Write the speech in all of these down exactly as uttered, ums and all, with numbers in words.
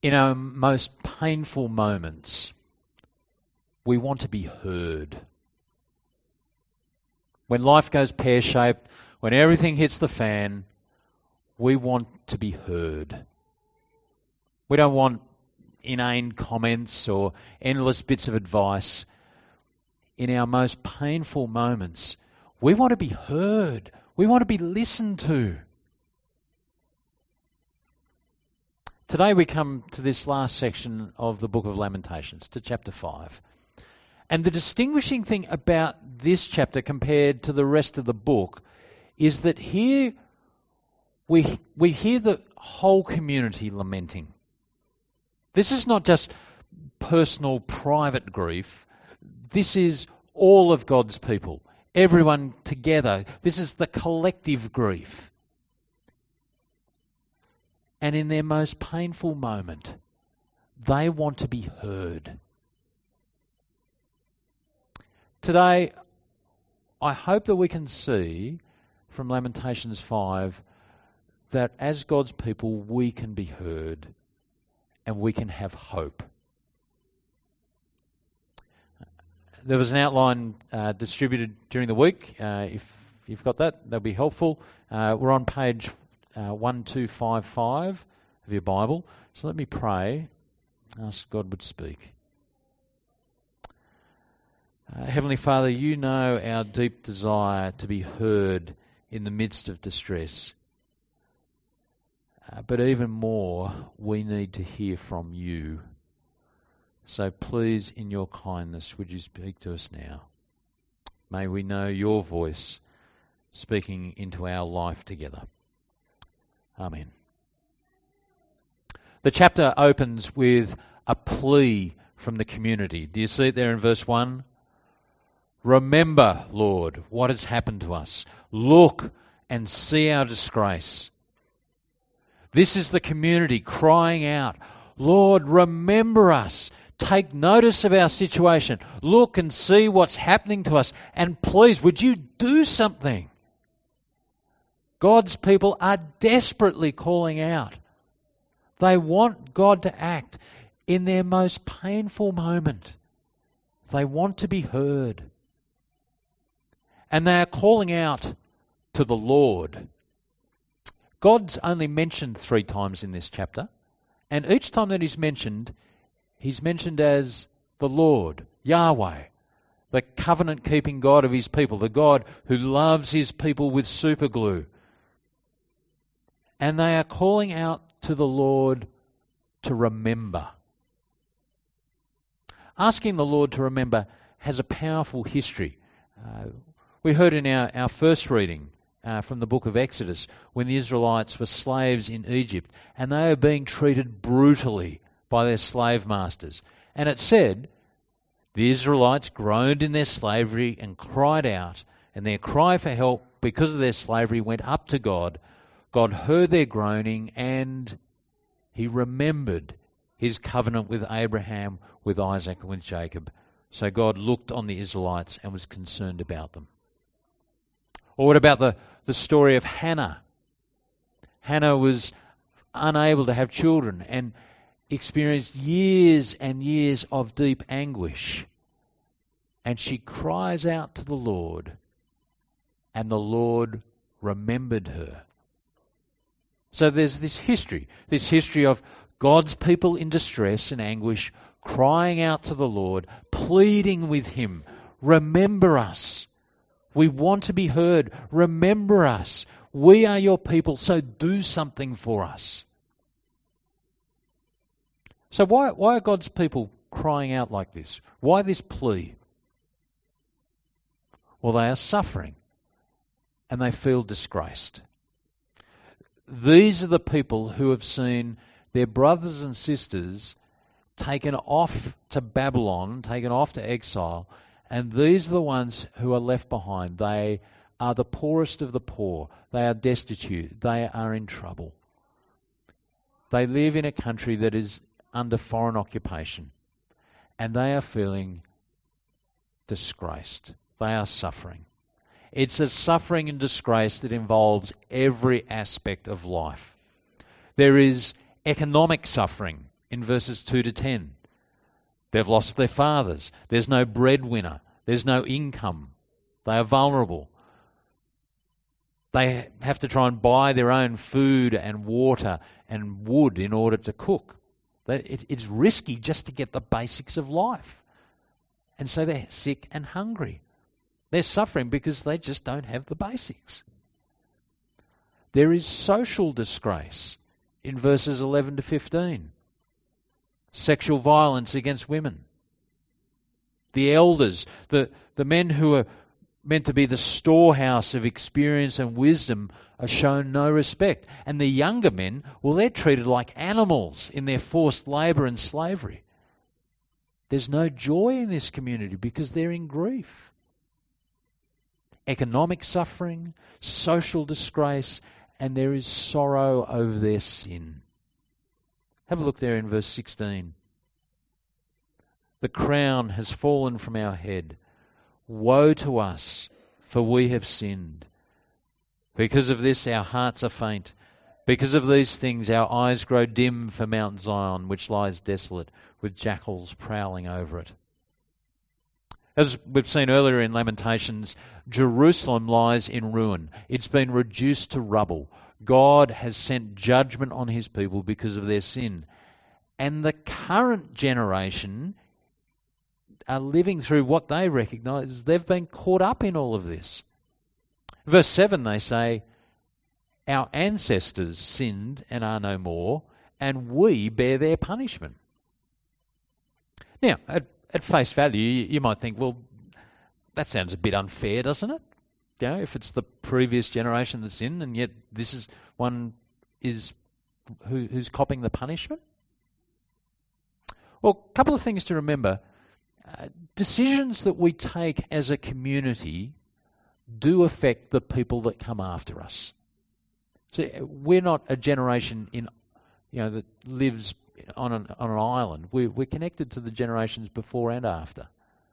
In our most painful moments, we want to be heard. When life goes pear-shaped, when everything hits the fan, we want to be heard. We don't want inane comments or endless bits of advice. In our most painful moments, we want to be heard. We want to be listened to. Today we come to this last section of the book of Lamentations, to chapter five. And the distinguishing thing about this chapter compared to the rest of the book is that here we, we hear the whole community lamenting. This is not just personal, private grief. This is all of God's people, everyone together. This is the collective grief. And in their most painful moment, they want to be heard. Today, I hope that we can see from Lamentations five that as God's people, we can be heard and we can have hope. There was an outline uh, distributed during the week. Uh, if you've got that, that'll be helpful. Uh, we're on page Uh, one two five five of your Bible. So let me pray, ask God would speak. Uh, Heavenly Father, you know our deep desire to be heard in the midst of distress. Uh, but even more, we need to hear from you. So please, in your kindness, would you speak to us now? May we know your voice speaking into our life together. Amen. The chapter opens with a plea from the community. Do you see it there in verse one? Remember, Lord, what has happened to us. Look and see our disgrace. This is the community crying out, Lord, remember us. Take notice of our situation. Look and see what's happening to us. And please, would you do something? God's people are desperately calling out. They want God to act in their most painful moment. They want to be heard. And they are calling out to the Lord. God's only mentioned three times in this chapter. And each time that he's mentioned, he's mentioned as the Lord, Yahweh, the covenant-keeping God of his people, the God who loves his people with superglue. And they are calling out to the Lord to remember. Asking the Lord to remember has a powerful history. Uh, we heard in our, our first reading uh, from the book of Exodus when the Israelites were slaves in Egypt and they were being treated brutally by their slave masters. And it said, the Israelites groaned in their slavery and cried out, and their cry for help because of their slavery went up to God. God heard their groaning and he remembered his covenant with Abraham, with Isaac and with Jacob. So God looked on the Israelites and was concerned about them. Or what about the, the story of Hannah? Hannah was unable to have children and experienced years and years of deep anguish. And she cries out to the Lord, and the Lord remembered her. So there's this history, this history of God's people in distress and anguish, crying out to the Lord, pleading with him, remember us. We want to be heard. Remember us. We are your people, so do something for us. So why, why are God's people crying out like this? Why this plea? Well, they are suffering and they feel disgraced. These are the people who have seen their brothers and sisters taken off to Babylon, taken off to exile, and these are the ones who are left behind. They are the poorest of the poor. They are destitute. They are in trouble. They live in a country that is under foreign occupation, and they are feeling disgraced. They are suffering. It's a suffering and disgrace that involves every aspect of life. There is economic suffering in verses two to ten. They've lost their fathers. There's no breadwinner. There's no income. They are vulnerable. They have to try and buy their own food and water and wood in order to cook. It's risky just to get the basics of life. And so they're sick and hungry. They're suffering because they just don't have the basics. There is social disgrace in verses eleven to fifteen. Sexual violence against women. The elders, the, the men who are meant to be the storehouse of experience and wisdom, are shown no respect. And the younger men, well, they're treated like animals in their forced labour and slavery. There's no joy in this community because they're in grief. Economic suffering, social disgrace, and there is sorrow over their sin. Have a look there in verse sixteen. The crown has fallen from our head. Woe to us, for we have sinned. Because of this our hearts are faint. Because of these things our eyes grow dim for Mount Zion, which lies desolate, with jackals prowling over it. As we've seen earlier in Lamentations, Jerusalem lies in ruin. It's been reduced to rubble. God has sent judgment on his people because of their sin. And the current generation are living through what they recognise. They've been caught up in all of this. Verse seven, they say, our ancestors sinned and are no more, and we bear their punishment. Now, at, at face value, you, you might think, well, that sounds a bit unfair, doesn't it? You know, if it's the previous generation that sinned, and yet this is one is who, who's copping the punishment. Well, a couple of things to remember. Uh, decisions that we take as a community do affect the people that come after us. So we're not a generation in, you know, that lives on an on an island. We're, we're connected to the generations before and after.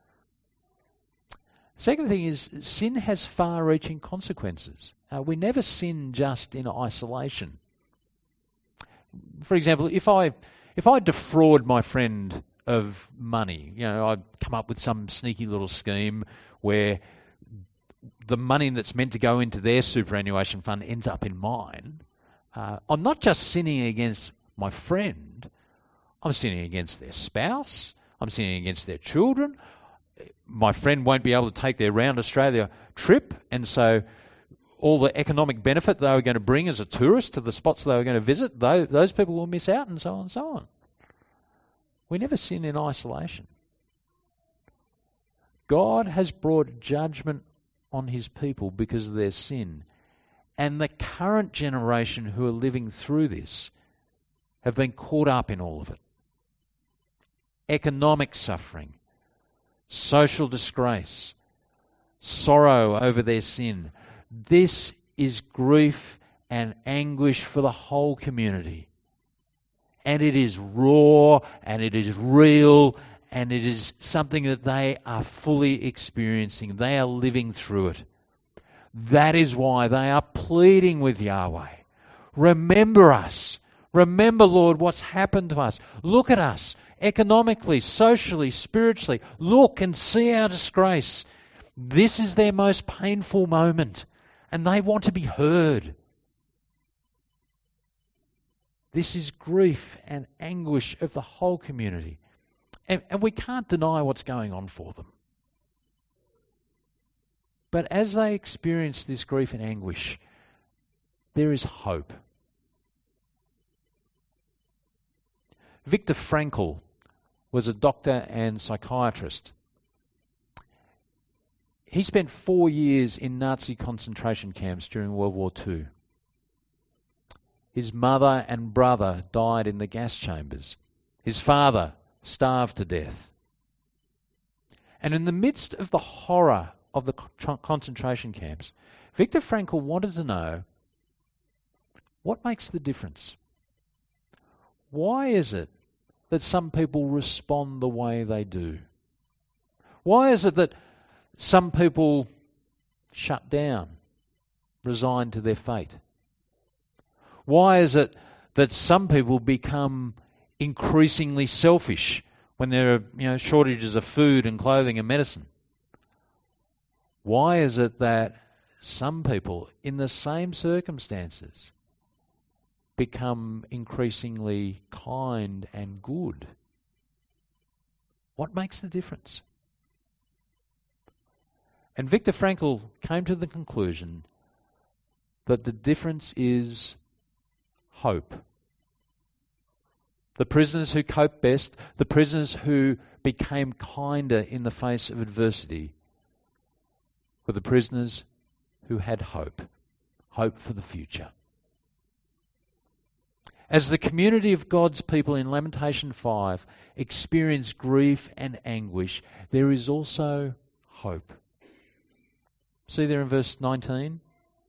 Second thing is, sin has far-reaching consequences. Uh, we never sin just in isolation. For example, if I if I defraud my friend of money, you know, I come up with some sneaky little scheme where the money that's meant to go into their superannuation fund ends up in mine. Uh, I'm not just sinning against my friend. I'm sinning against their spouse. I'm sinning against their children. My friend won't be able to take their round Australia trip, and so all the economic benefit they were going to bring as a tourist to the spots they were going to visit, those people will miss out, and so on and so on. We never sin in isolation. God has brought judgment on his people because of their sin, and the current generation who are living through this have been caught up in all of it. Economic suffering, social disgrace, sorrow over their sin. This is grief and anguish for the whole community. And it is raw, and it is real, and it is something that they are fully experiencing. They are living through it. That is why they are pleading with Yahweh. Remember us. Remember, Lord, what's happened to us. Look at us, economically, socially, spiritually. Look and see our disgrace. This is their most painful moment, and they want to be heard. This is grief and anguish of the whole community. And, and we can't deny what's going on for them. But as they experience this grief and anguish, there is hope. Viktor Frankl was a doctor and psychiatrist. He spent four years in Nazi concentration camps during World War Two. His mother and brother died in the gas chambers. His father starved to death. And in the midst of the horror of the concentration camps, Viktor Frankl wanted to know, what makes the difference? Why is it that some people respond the way they do? Why is it that some people shut down, resign to their fate? Why is it that some people become increasingly selfish when there are, you know, shortages of food and clothing and medicine? Why is it that some people in the same circumstances become increasingly kind and good? What makes the difference? And Viktor Frankl came to the conclusion that the difference is hope. The prisoners who coped best, the prisoners who became kinder in the face of adversity, were the prisoners who had hope, hope for the future. As the community of God's people in Lamentation five experience grief and anguish, there is also hope. See there in verse nineteen?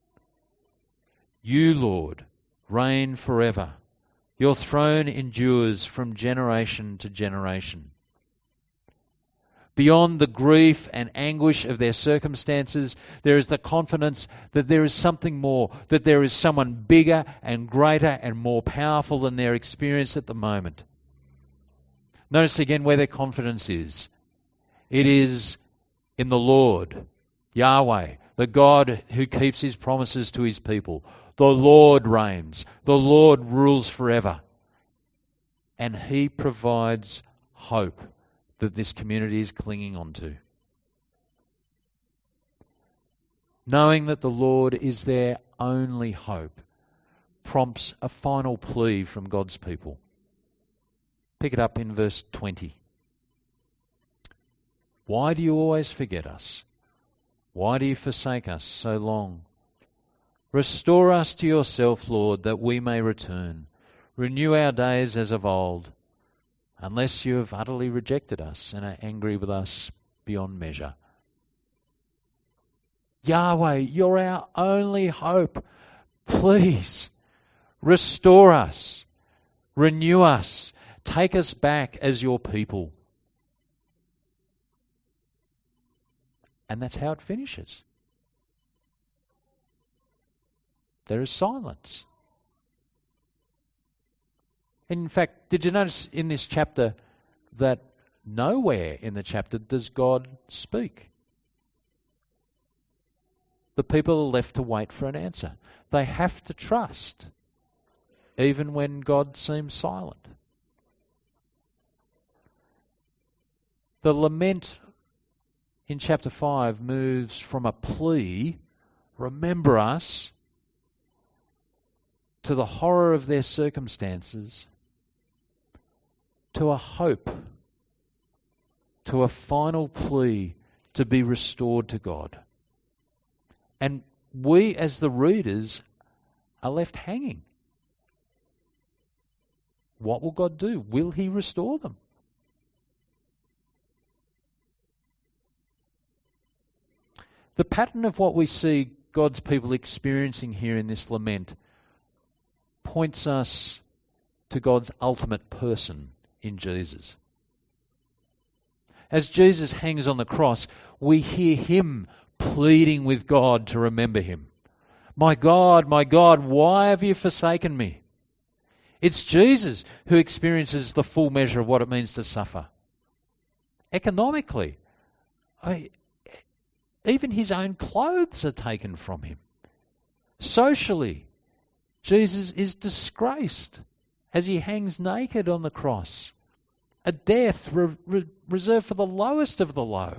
You, Lord, reign forever. Your throne endures from generation to generation. Beyond the grief and anguish of their circumstances, there is the confidence that there is something more, that there is someone bigger and greater and more powerful than their experience at the moment. Notice again where their confidence is. It is in the Lord, Yahweh, the God who keeps his promises to his people. The Lord reigns. The Lord rules forever. And he provides hope that this community is clinging on to. Knowing that the Lord is their only hope prompts a final plea from God's people. Pick it up in verse twenty. Why do you always forget us? Why do you forsake us so long? Restore us to yourself, Lord, that we may return. Renew our days as of old, unless you have utterly rejected us and are angry with us beyond measure. Yahweh, you're our only hope. Please, restore us, renew us, take us back as your people. And that's how it finishes. There is silence. In fact, did you notice in this chapter that nowhere in the chapter does God speak? The people are left to wait for an answer. They have to trust, even when God seems silent. The lament in chapter five moves from a plea, remember us, to the horror of their circumstances, to a hope, to a final plea to be restored to God. And we as the readers are left hanging. What will God do? Will he restore them? The pattern of what we see God's people experiencing here in this lament points us to God's ultimate person in Jesus. As Jesus hangs on the cross, we hear him pleading with God to remember him. My God, my God, why have you forsaken me? It's Jesus who experiences the full measure of what it means to suffer. Economically, I, even his own clothes are taken from him. Socially, Jesus is disgraced as he hangs naked on the cross. A death re- re- reserved for the lowest of the low.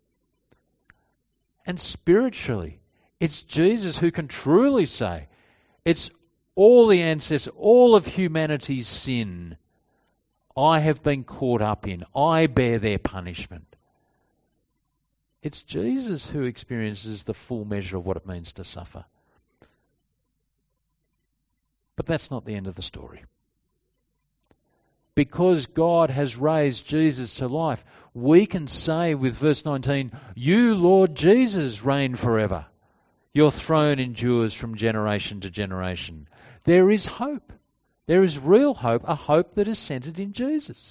And spiritually, it's Jesus who can truly say, it's all the ancestors, all of humanity's sin I have been caught up in. I bear their punishment. It's Jesus who experiences the full measure of what it means to suffer. But that's not the end of the story. Because God has raised Jesus to life, we can say with verse nineteen, you, Lord Jesus, reign forever. Your throne endures from generation to generation. There is hope. There is real hope, a hope that is centered in Jesus.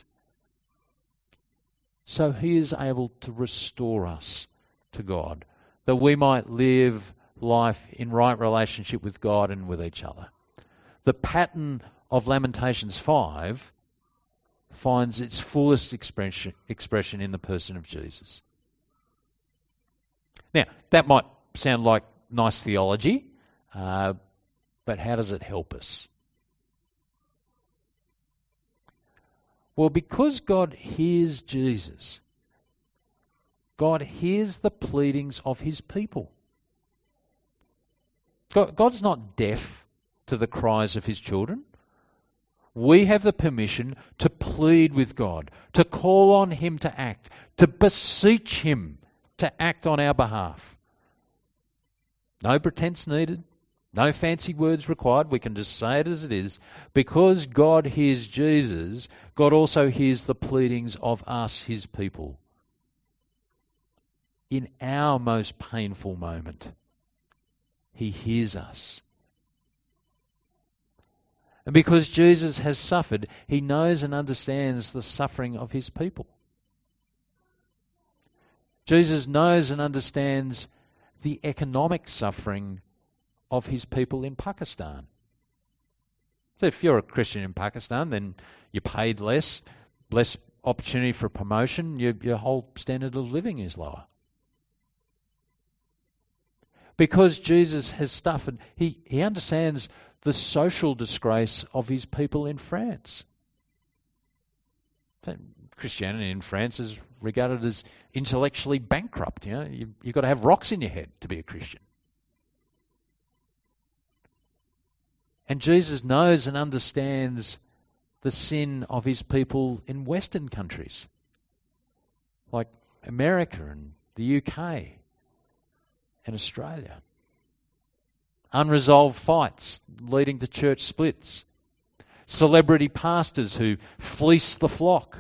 So he is able to restore us to God, that we might live life in right relationship with God and with each other. The pattern of Lamentations five finds its fullest expression, expression in the person of Jesus. Now, that might sound like nice theology, uh, but how does it help us? Well, because God hears Jesus, God hears the pleadings of his people. God, God's not deaf to the cries of his children. We have the permission to plead with God, to call on him to act, to beseech him to act on our behalf. No pretense needed, no fancy words required. We can just say it as it is. Because God hears Jesus, God also hears the pleadings of us, his people. In our most painful moment, he hears us. And because Jesus has suffered, he knows and understands the suffering of his people. Jesus knows and understands the economic suffering of his people in Pakistan. So if you're a Christian in Pakistan, then you're paid less, less opportunity for promotion, your, your whole standard of living is lower. Because Jesus has suffered, he, he understands the social disgrace of his people in France. Christianity in France is regarded as intellectually bankrupt. You know, you, you've got to have rocks in your head to be a Christian. And Jesus knows and understands the sin of his people in Western countries, like America and the U K and Australia. Unresolved fights leading to church splits. Celebrity pastors who fleece the flock.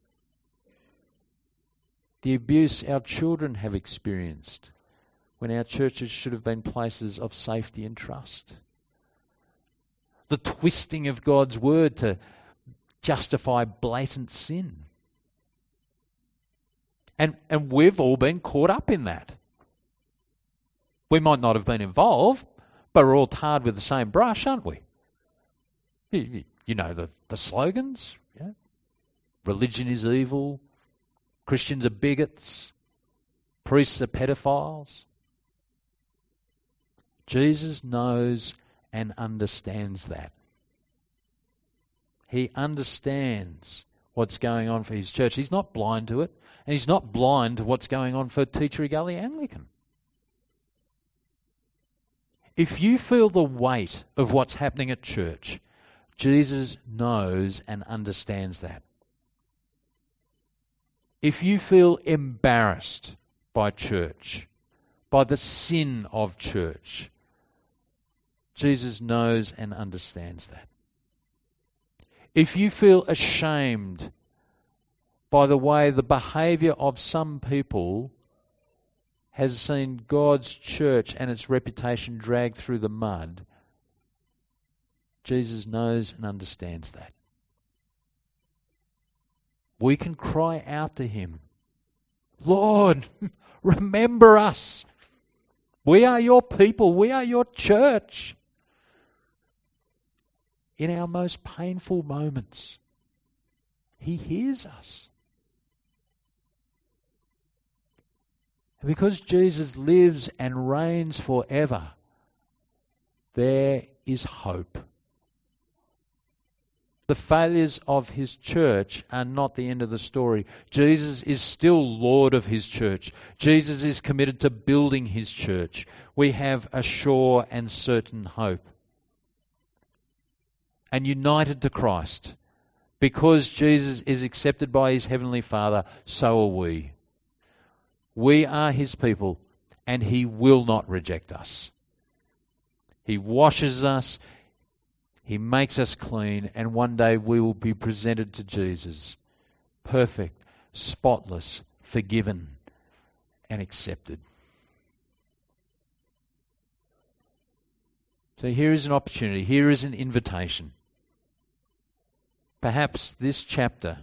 The abuse our children have experienced when our churches should have been places of safety and trust. The twisting of God's word to justify blatant sin. And, and we've all been caught up in that. We might not have been involved, but we're all tarred with the same brush, aren't we? You, you know the, the slogans. Yeah? Religion is evil. Christians are bigots. Priests are pedophiles. Jesus knows and understands that. He understands what's going on for his church. He's not blind to it, and he's not blind to what's going on for Teachery Gully Anglican. If you feel the weight of what's happening at church, Jesus knows and understands that. If you feel embarrassed by church, by the sin of church, Jesus knows and understands that. If you feel ashamed by the way the behaviour of some people has seen God's church and its reputation dragged through the mud, Jesus knows and understands that. We can cry out to him, Lord, remember us. We are your people. We are your church. In our most painful moments, he hears us. And because Jesus lives and reigns forever, there is hope. The failures of his church are not the end of the story. Jesus is still Lord of his church. Jesus is committed to building his church. We have a sure and certain hope. And united to Christ, because Jesus is accepted by his heavenly Father, so are we. We are his people, and he will not reject us. He washes us, he makes us clean, and one day we will be presented to Jesus, perfect, spotless, forgiven, and accepted. So here is an opportunity, here is an invitation. Perhaps this chapter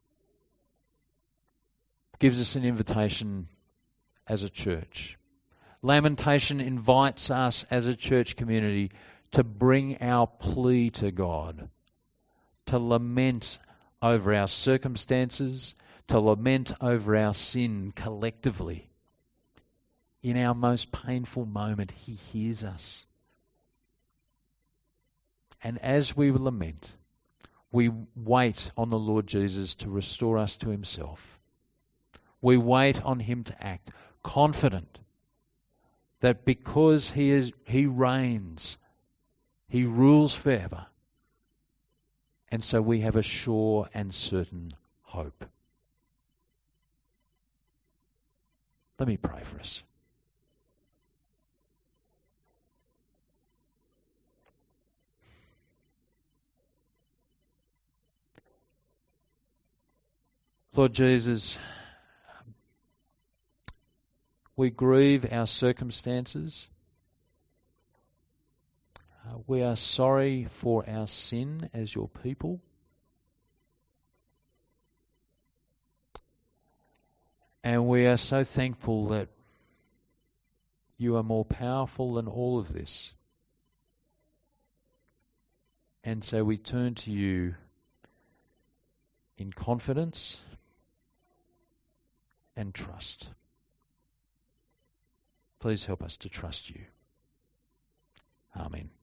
gives us an invitation as a church. Lamentation invites us as a church community to bring our plea to God, to lament over our circumstances, to lament over our sin collectively. In our most painful moment, He hears us. And as we lament, we wait on the Lord Jesus to restore us to Himself. We wait on Him to act, confident that because He is, He reigns, He rules forever. And so we have a sure and certain hope. Let me pray for us. Lord Jesus, we grieve our circumstances. Uh, we are sorry for our sin as your people. And we are so thankful that you are more powerful than all of this. And so we turn to you in confidence and trust. Please help us to trust you. Amen.